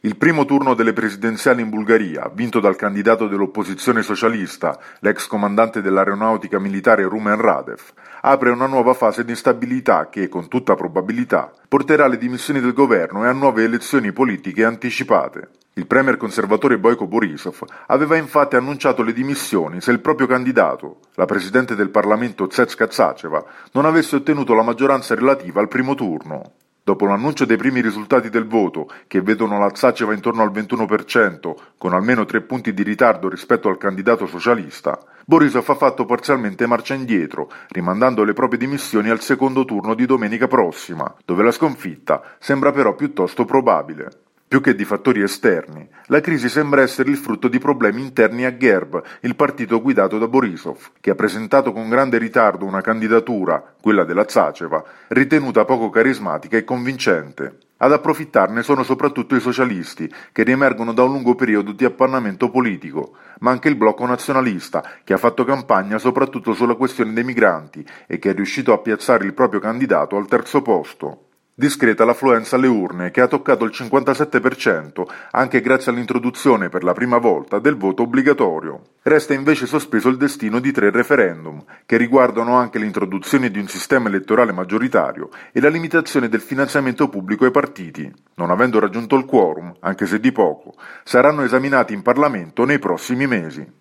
Il primo turno delle presidenziali in Bulgaria, vinto dal candidato dell'opposizione socialista, l'ex comandante dell'aeronautica militare Rumen Radev, apre una nuova fase di instabilità che, con tutta probabilità, porterà alle dimissioni del governo e a nuove elezioni politiche anticipate. Il premier conservatore Boyko Borisov aveva infatti annunciato le dimissioni se il proprio candidato, la presidente del Parlamento Zvezka Tsacheva, non avesse ottenuto la maggioranza relativa al primo turno. Dopo l'annuncio dei primi risultati del voto, che vedono la Tsacheva intorno al 21%, con almeno 3 punti di ritardo rispetto al candidato socialista, Borisov ha fatto parzialmente marcia indietro, rimandando le proprie dimissioni al secondo turno di domenica prossima, dove la sconfitta sembra però piuttosto probabile. Più che di fattori esterni, la crisi sembra essere il frutto di problemi interni a Gerb, il partito guidato da Borisov, che ha presentato con grande ritardo una candidatura, quella della Tsacheva, ritenuta poco carismatica e convincente. Ad approfittarne sono soprattutto i socialisti, che riemergono da un lungo periodo di appannamento politico, ma anche il blocco nazionalista, che ha fatto campagna soprattutto sulla questione dei migranti e che è riuscito a piazzare il proprio candidato al terzo posto. Discreta l'affluenza alle urne, che ha toccato il 57%, anche grazie all'introduzione per la prima volta del voto obbligatorio. Resta invece sospeso il destino di 3 referendum, che riguardano anche l'introduzione di un sistema elettorale maggioritario e la limitazione del finanziamento pubblico ai partiti. Non avendo raggiunto il quorum, anche se di poco, saranno esaminati in Parlamento nei prossimi mesi.